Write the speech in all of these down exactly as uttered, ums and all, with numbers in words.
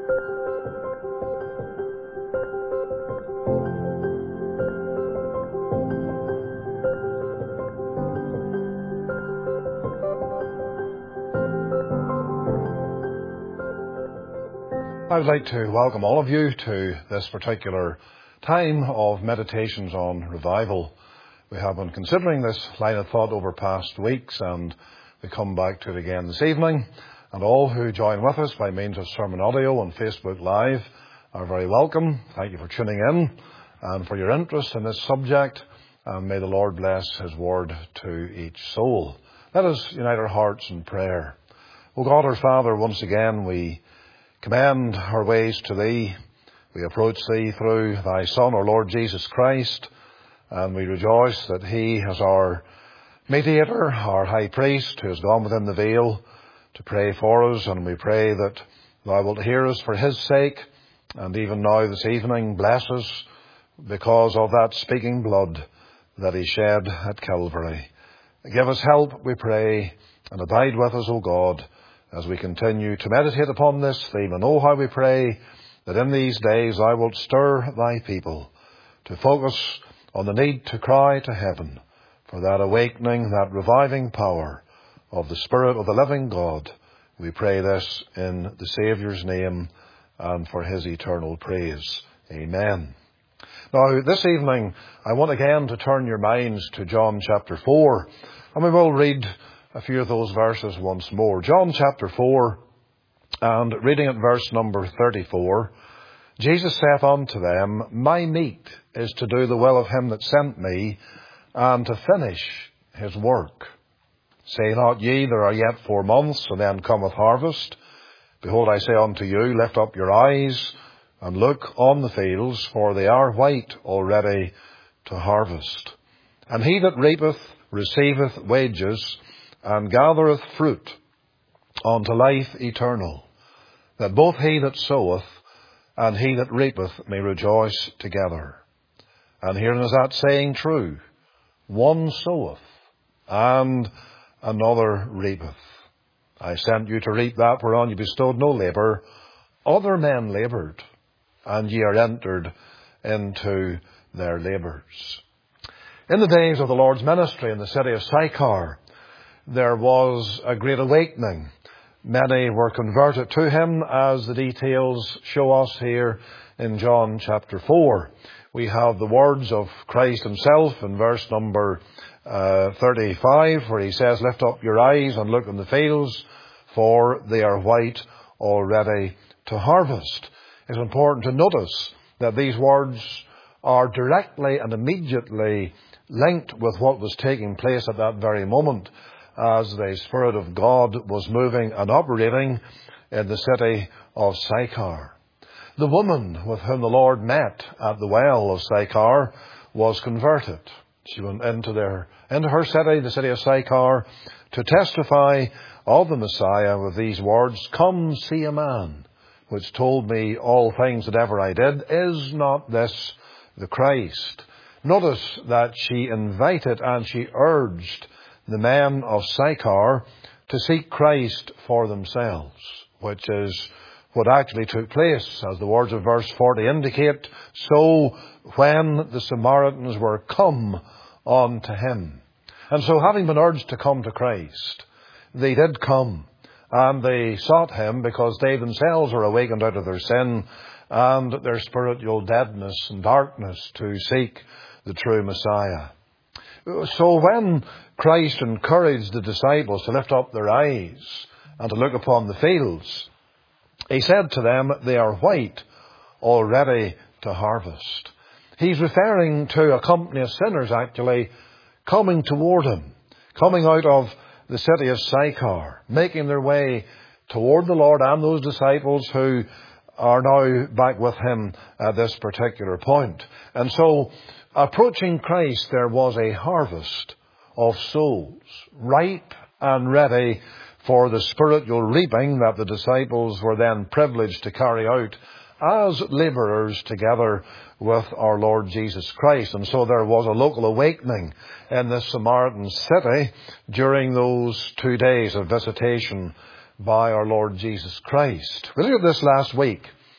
I would like to welcome all of you to this particular time of meditations on revival. We have been considering this line of thought over past weeks, and we come back to it again this evening. And all who join with us by means of sermon audio on Facebook Live are very welcome. Thank you for tuning in and for your interest in this subject. And may the Lord bless His word to each soul. Let us unite our hearts in prayer. O God, our Father, once again we commend our ways to Thee. We approach Thee through Thy Son, our Lord Jesus Christ, and we rejoice that He is our mediator, our high priest, who has gone within the veil to pray for us, and we pray that Thou wilt hear us for His sake, and even now this evening bless us because of that speaking blood that He shed at Calvary. Give us help, we pray, and abide with us, O God, as we continue to meditate upon this theme. And oh, how we pray that in these days Thou wilt stir Thy people to focus on the need to cry to heaven for that awakening, that reviving power of the Spirit of the living God. We pray this in the Saviour's name and for His eternal praise. Amen. Now, this evening, I want again to turn your minds to John chapter four, and we will read a few of those verses once more. John chapter four, and reading at verse number thirty-four, Jesus saith unto them, My meat is to do the will of Him that sent me, and to finish His work. Say not ye, there are yet four months, and then cometh harvest. Behold, I say unto you, lift up your eyes, and look on the fields, for they are white already to harvest. And he that reapeth receiveth wages, and gathereth fruit unto life eternal, that both he that soweth and he that reapeth may rejoice together. And herein is that saying true, one soweth, and another reapeth. I sent you to reap that whereon you bestowed no labour. Other men laboured, and ye are entered into their labours. In the days of the Lord's ministry in the city of Sychar, there was a great awakening. Many were converted to Him, as the details show us here in John chapter four. We have the words of Christ Himself in verse number uh, thirty-five, where He says, Lift up your eyes and look in the fields, for they are white already to harvest. It's important to notice that these words are directly and immediately linked with what was taking place at that very moment, as the Spirit of God was moving and operating in the city of Sychar. The woman with whom the Lord met at the well of Sychar was converted. She went into their into her city, the city of Sychar, to testify of the Messiah with these words, Come see a man, which told me all things that ever I did. Is not this the Christ? Notice that she invited and she urged the men of Sychar to seek Christ for themselves, which is what actually took place, as the words of verse forty indicate. So when the Samaritans were come unto Him. And so having been urged to come to Christ, they did come, and they sought Him because they themselves were awakened out of their sin and their spiritual deadness and darkness to seek the true Messiah. So when Christ encouraged the disciples to lift up their eyes and to look upon the fields, He said to them, They are white already to harvest. He's referring to a company of sinners actually coming toward Him, coming out of the city of Sychar, making their way toward the Lord and those disciples who are now back with Him at this particular point. And so, approaching Christ, there was a harvest of souls, ripe and ready for the spiritual reaping that the disciples were then privileged to carry out as labourers together with our Lord Jesus Christ. And so there was a local awakening in this Samaritan city during those two days of visitation by our Lord Jesus Christ. We looked at this last week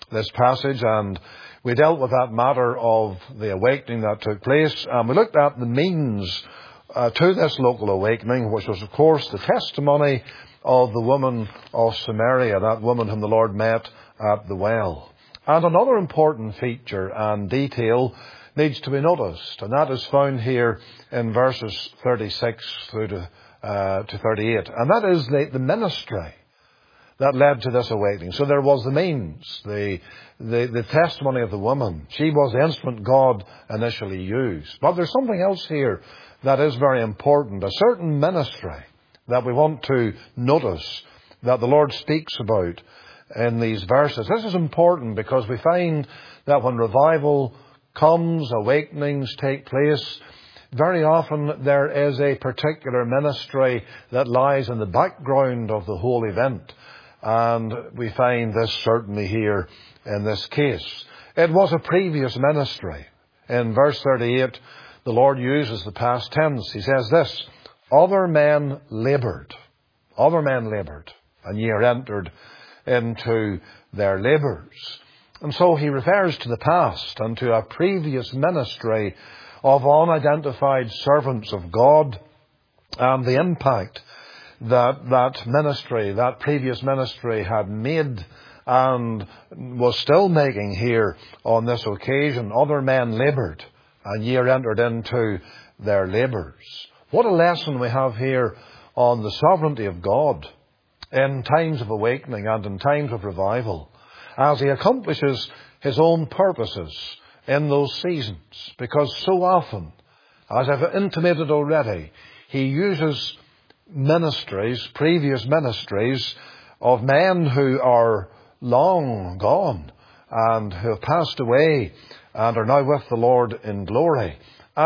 this passage, and we dealt with that matter of the awakening that took place, and we looked at the means uh, to this local awakening, which was, of course, the testimony of the woman of Samaria, that woman whom the Lord met at the well. And another important feature and detail needs to be noticed, and that is found here in verses thirty-six through to, uh, to thirty-eight, and that is the, the ministry that led to this awakening. So there was the means, the, the, the testimony of the woman. She was the instrument God initially used. But there's something else here that is very important, a certain ministry that we want to notice that the Lord speaks about in these verses. This is important because we find that when revival comes, awakenings take place, very often there is a particular ministry that lies in the background of the whole event. And we find this certainly here in this case. It was a previous ministry. In verse thirty-eight, the Lord uses the past tense. He says this, other men laboured. Other men laboured, and ye are entered into their labours. And so he refers to the past and to a previous ministry of unidentified servants of God, and the impact that that ministry, that previous ministry had made and was still making here on this occasion. Other men laboured, and ye are entered into their labours. What a lesson we have here on the sovereignty of God in times of awakening and in times of revival, as he accomplishes his own purposes in those seasons. Because so often, as I've intimated already, he uses ministries, previous ministries, of men who are long gone and who have passed away and are now with the Lord in glory.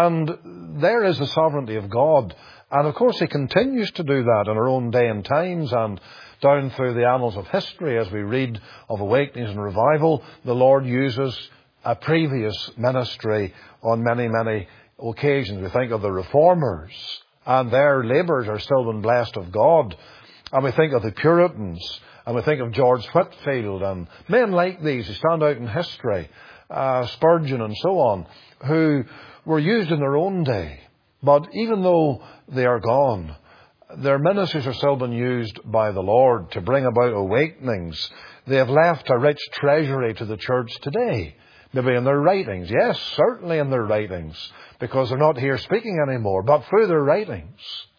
And there is the sovereignty of God. And of course he continues to do that in our own day and times, and down through the annals of history as we read of awakenings and revival, the Lord uses a previous ministry on many, many occasions. We think of the Reformers, and their labours are still been blessed of God. And we think of the Puritans, and we think of George Whitefield, and men like these who stand out in history, uh, Spurgeon and so on, who were used in their own day. But even though they are gone, their ministries are still being used by the Lord to bring about awakenings. They have left a rich treasury to the church today. Maybe in their writings. Yes, certainly in their writings, because they're not here speaking anymore. But through their writings,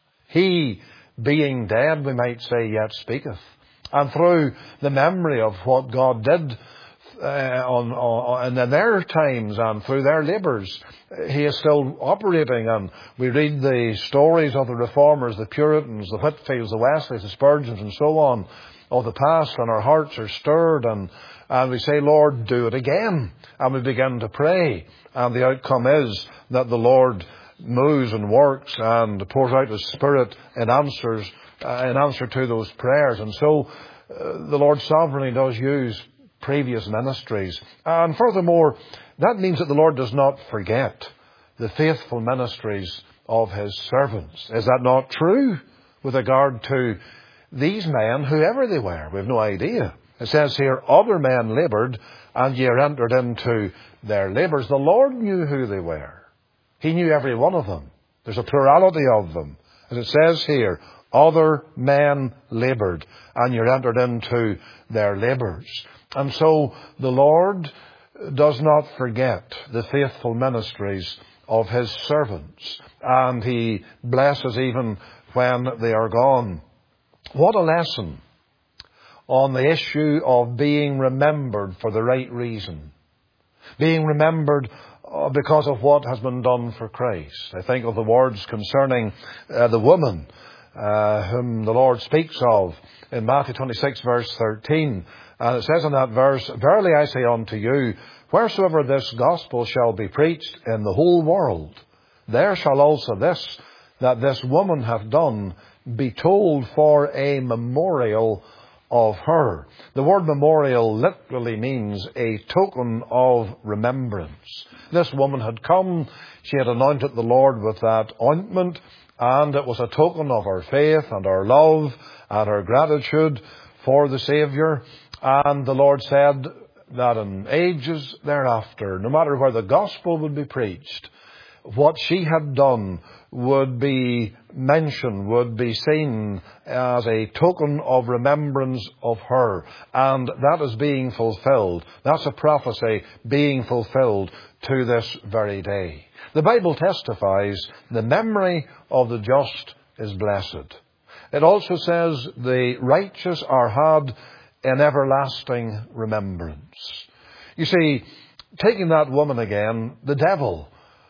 he, being dead, we might say, yet speaketh. And through the memory of what God did uh, on, on in their times and through their labours, he is still operating. And we read the stories of the Reformers, the Puritans, the Whitefields, the Wesleys, the Spurgeons, and so on, of the past, and our hearts are stirred, and, and we say, Lord, do it again. And we begin to pray, and the outcome is that the Lord moves and works and pours out His Spirit in answers, uh, in answer to those prayers. And so uh, the Lord sovereignly does use previous ministries. And furthermore, that means that the Lord does not forget the faithful ministries of His servants. Is that not true with regard to these men, whoever they were? We have no idea. It says here, other men laboured, and ye are entered into their labours. The Lord knew who they were. He knew every one of them. There's a plurality of them. As it says here, other men laboured, and you're entered into their labours. And so the Lord does not forget the faithful ministries of His servants, and He blesses even when they are gone. What a lesson on the issue of being remembered for the right reason. Being remembered because of what has been done for Christ. I think of the words concerning uh, the woman uh, whom the Lord speaks of in Matthew twenty-six verse thirteen. And it says in that verse, verily I say unto you, wheresoever this gospel shall be preached in the whole world, there shall also this, that this woman hath done, be told for a memorial of her. The word memorial literally means a token of remembrance. This woman had come, she had anointed the Lord with that ointment, and it was a token of her faith and her love and her gratitude for the Saviour. And the Lord said, that in ages thereafter, no matter where the gospel would be preached, what she had done would be mentioned, would be seen as a token of remembrance of her. And that is being fulfilled. That's a prophecy being fulfilled to this very day. The Bible testifies the memory of the just is blessed. It also says the righteous are had in everlasting remembrance. You see, taking that woman again, the devil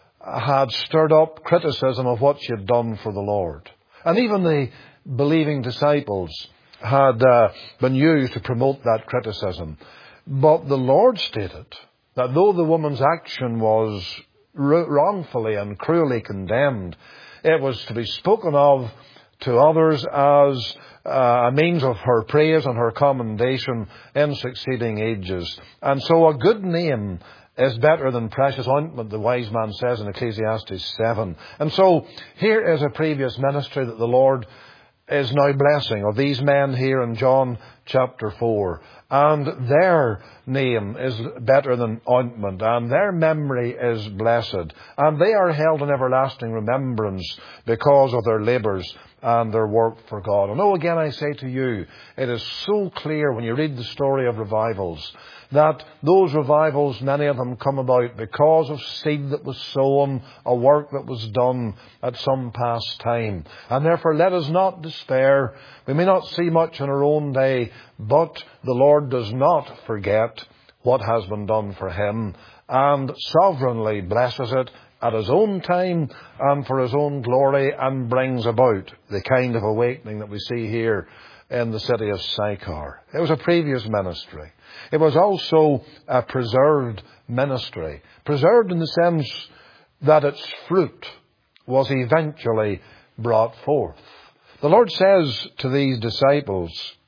had stirred up criticism of what she had done for the Lord. And even the believing disciples had uh, been used to promote that criticism. But the Lord stated that though the woman's action was wrongfully and cruelly condemned, it was to be spoken of to others as uh, a means of her praise and her commendation in succeeding ages. And so a good name is better than precious ointment, the wise man says in Ecclesiastes seven. And so here is a previous ministry that the Lord is now blessing of these men here in John chapter four. And their name is better than ointment, and their memory is blessed. And they are held in everlasting remembrance because of their labours and their work for God. And oh, again I say to you, it is so clear when you read the story of revivals, that those revivals, many of them come about because of seed that was sown, a work that was done at some past time. And therefore let us not despair. We may not see much in our own day, but the Lord does not forget what has been done for him, and sovereignly blesses it at his own time and for his own glory, and brings about the kind of awakening that we see here in the city of Sychar. It was a previous ministry. It was also a preserved ministry. Preserved in the sense that its fruit was eventually brought forth. The Lord says to these disciples,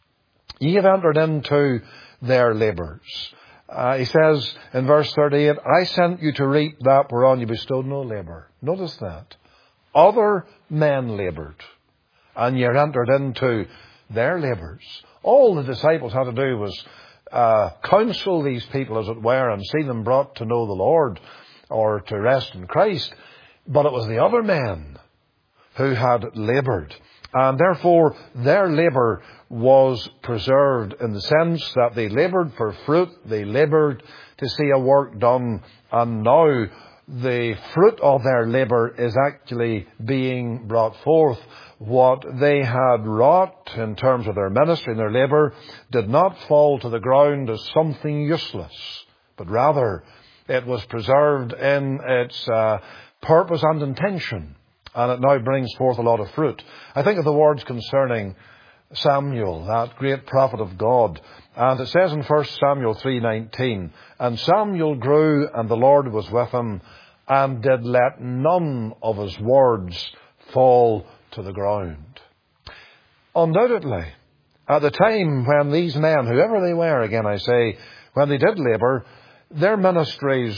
ye have entered into their labours. Uh, he says in verse thirty-eight, I sent you to reap that whereon you bestowed no labour. Notice that. Other men laboured, and ye entered into their labours. All the disciples had to do was uh, counsel these people, as it were, and see them brought to know the Lord or to rest in Christ. But it was the other men who had laboured. And therefore, their labour was preserved in the sense that they laboured for fruit, they laboured to see a work done, and now the fruit of their labour is actually being brought forth. What they had wrought in terms of their ministry and their labour did not fall to the ground as something useless, but rather it was preserved in its uh, purpose and intention. And it now brings forth a lot of fruit. I think of the words concerning Samuel, that great prophet of God. And it says in First Samuel three nineteen, and Samuel grew, and the Lord was with him, and did let none of his words fall to the ground. Undoubtedly, at the time when these men, whoever they were, again I say, when they did labour, their ministries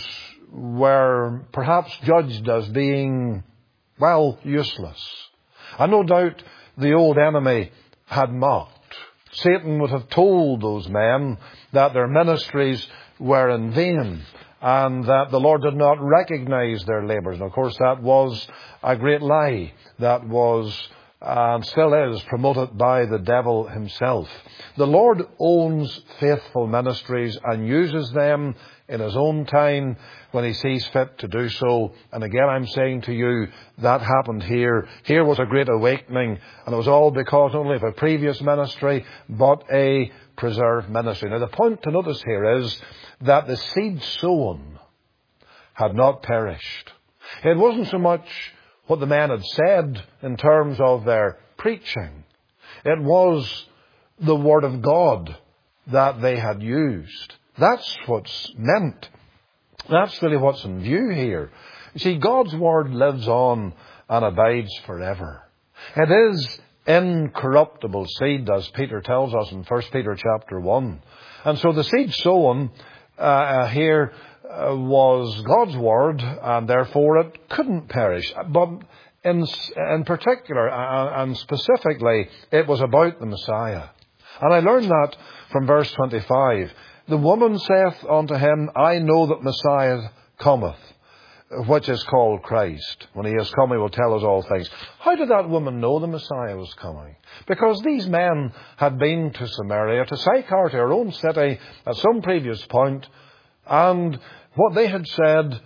were perhaps judged as being, well, useless. And no doubt the old enemy had mocked. Satan would have told those men that their ministries were in vain and that the Lord did not recognize their labours. And of course that was a great lie that was and still is promoted by the devil himself. The Lord owns faithful ministries and uses them in his own time when he sees fit to do so. And again, I'm saying to you, that happened here. Here was a great awakening, and it was all because not only of a previous ministry, but a preserved ministry. Now, the point to notice here is that the seed sown had not perished. It wasn't so much what the men had said in terms of their preaching. It was the Word of God that they had used. That's what's meant. That's really what's in view here. You see, God's Word lives on and abides forever. It is incorruptible seed, as Peter tells us in First Peter chapter one. And so the seed sown uh, here uh, was God's Word, and therefore it couldn't perish. But in, in particular, uh, and specifically, it was about the Messiah. And I learned that from verse twenty-five. The woman saith unto him, I know that Messiah cometh, which is called Christ. When he is come, he will tell us all things. How did that woman know the Messiah was coming? Because these men had been to Samaria, to Sychar, to her own city, at some previous point, and what they had said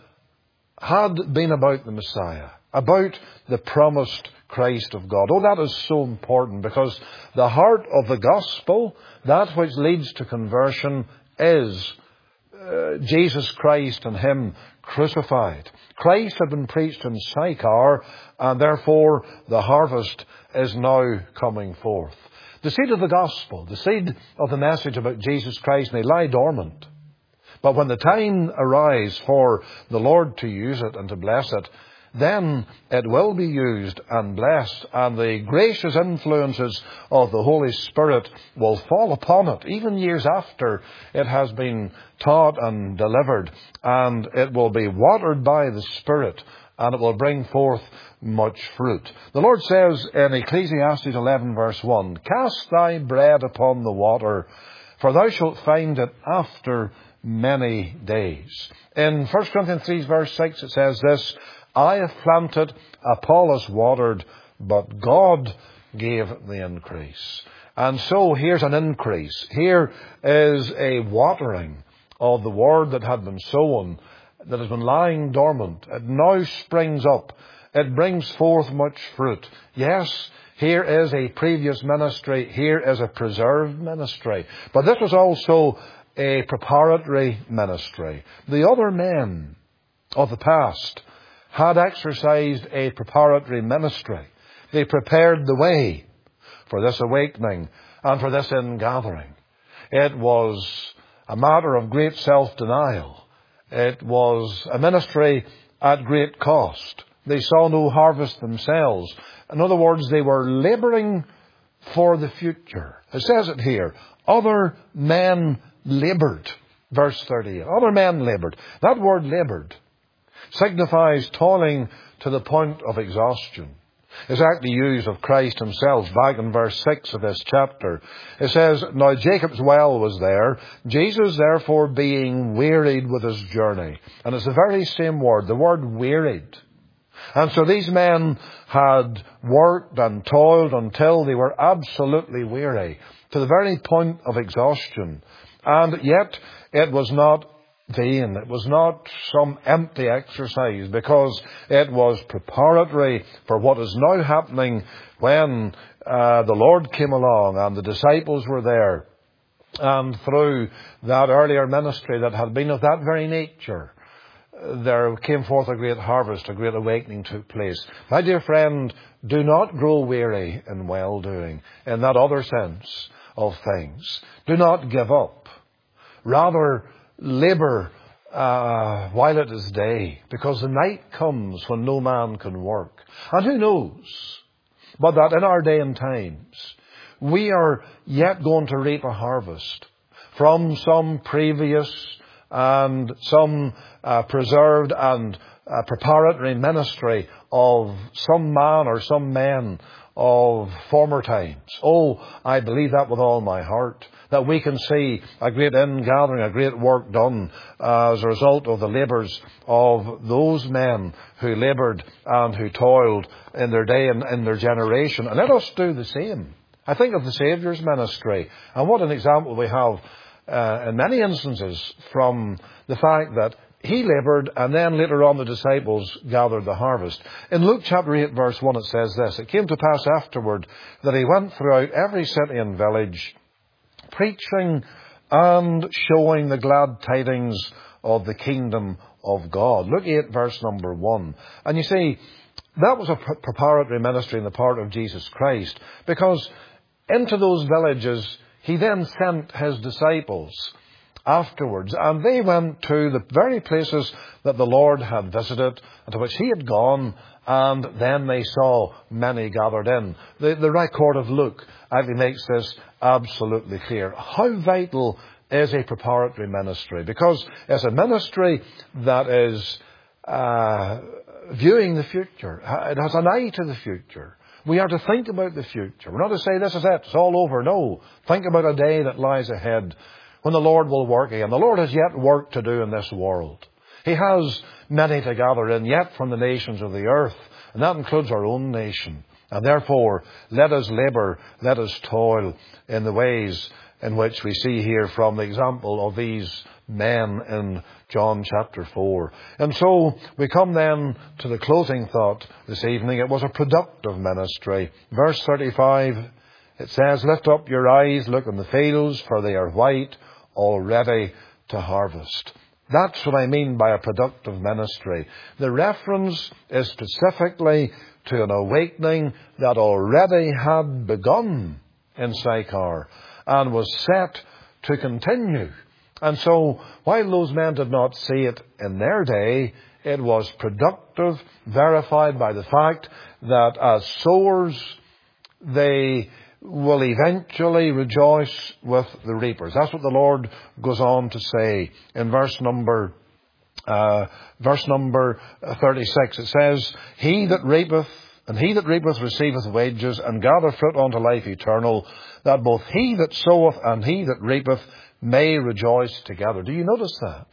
had been about the Messiah, about the promised Christ of God. Oh, that is so important, because the heart of the gospel, that which leads to conversion, is uh, Jesus Christ and Him crucified. Christ had been preached in Sychar, and therefore the harvest is now coming forth. The seed of the gospel, the seed of the message about Jesus Christ may lie dormant. But when the time arrives for the Lord to use it and to bless it, then it will be used and blessed, and the gracious influences of the Holy Spirit will fall upon it, even years after it has been taught and delivered, and it will be watered by the Spirit, and it will bring forth much fruit. The Lord says in Ecclesiastes eleven verse one, Cast thy bread upon the water, for thou shalt find it after many days. In First Corinthians three verse six it says this, I have planted, Apollos watered, but God gave the increase. And so here's an increase. Here is a watering of the word that had been sown, that has been lying dormant. It now springs up. It brings forth much fruit. Yes, here is a previous ministry. Here is a preserved ministry. But this was also a preparatory ministry. The other men of the past had exercised a preparatory ministry. They prepared the way for this awakening and for this ingathering. It was a matter of great self-denial. It was a ministry at great cost. They saw no harvest themselves. In other words, they were labouring for the future. It says it here, other men laboured. Verse thirty-eight, other men laboured. That word laboured signifies toiling to the point of exhaustion. It's actually used of Christ Himself back in verse six of this chapter. It says, Now Jacob's well was there, Jesus therefore being wearied with his journey. And it's the very same word, the word wearied. And so these men had worked and toiled until they were absolutely weary, to the very point of exhaustion. And yet it was not vain. It was not some empty exercise, because it was preparatory for what is now happening when uh, the Lord came along and the disciples were there. And through that earlier ministry that had been of that very nature, there came forth a great harvest, a great awakening took place. My dear friend, do not grow weary in well-doing, in that other sense of things. Do not give up. Rather, labour uh, while it is day, because the night comes when no man can work. And who knows but that in our day and times we are yet going to reap a harvest from some previous and some uh, preserved and uh, preparatory ministry of some man or some men of former times. Oh, I believe that with all my heart, that we can see a great ingathering, a great work done uh, as a result of the labours of those men who laboured and who toiled in their day and in their generation. And let us do the same. I think of the Saviour's ministry, and what an example we have uh, in many instances from the fact that He laboured, and then later on the disciples gathered the harvest. In Luke chapter eight verse one it says this, It came to pass afterward that He went throughout every city and village, preaching and showing the glad tidings of the kingdom of God. Luke eight verse number one. And you see, that was a preparatory ministry on the part of Jesus Christ, because into those villages He then sent His disciples afterwards, and they went to the very places that the Lord had visited and to which He had gone, and then they saw many gathered in. The, the record of Luke actually makes this absolutely clear. How vital is a preparatory ministry? Because it's a ministry that is uh, viewing the future. It has an eye to the future. We are to think about the future. We're not to say this is it, it's all over. No. Think about a day that lies ahead when the Lord will work again. The Lord has yet work to do in this world. He has many to gather in yet from the nations of the earth, and that includes our own nation. And therefore, let us labour, let us toil in the ways in which we see here from the example of these men in John chapter four. And so we come then to the closing thought this evening. It was a productive ministry. Verse thirty-five, it says, "Lift up your eyes, look in the fields, for they are white, already to harvest." That's what I mean by a productive ministry. The reference is specifically to an awakening that already had begun in Sychar and was set to continue. And so, while those men did not see it in their day, it was productive, verified by the fact that as sowers, they will eventually rejoice with the reapers. That's what the Lord goes on to say in verse number uh, verse number thirty-six. It says, "He that reapeth, and he that reapeth receiveth wages, and gathereth fruit unto life eternal, that both he that soweth and he that reapeth may rejoice together." Do you notice that?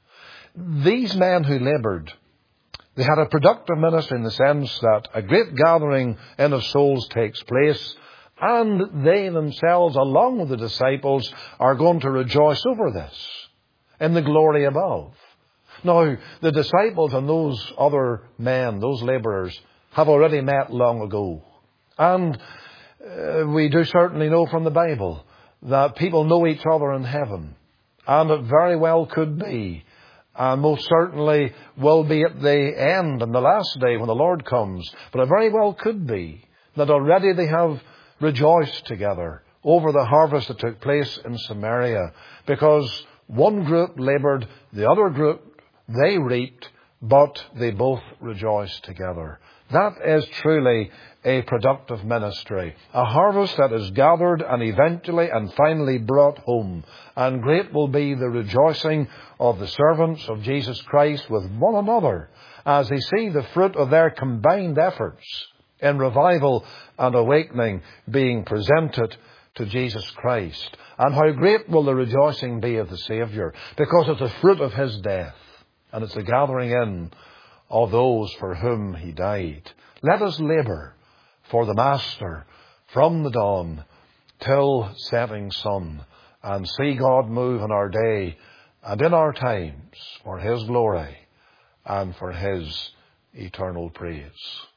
These men who laboured, they had a productive ministry in the sense that a great gathering in of souls takes place, and they themselves, along with the disciples, are going to rejoice over this in the glory above. Now, the disciples and those other men, those labourers, have already met long ago. And uh, we do certainly know from the Bible that people know each other in heaven. And it very well could be, and most certainly will be at the end and the last day when the Lord comes. But it very well could be that already they have rejoiced together over the harvest that took place in Samaria, because one group laboured, the other group, they reaped, but they both rejoiced together. That is truly a productive ministry. A harvest that is gathered and eventually and finally brought home. And great will be the rejoicing of the servants of Jesus Christ with one another as they see the fruit of their combined efforts in revival and awakening being presented to Jesus Christ. And how great will the rejoicing be of the Saviour, because it's the fruit of His death, and it's the gathering in of those for whom He died. Let us labour for the Master from the dawn till setting sun, and see God move in our day and in our times for His glory and for His eternal praise.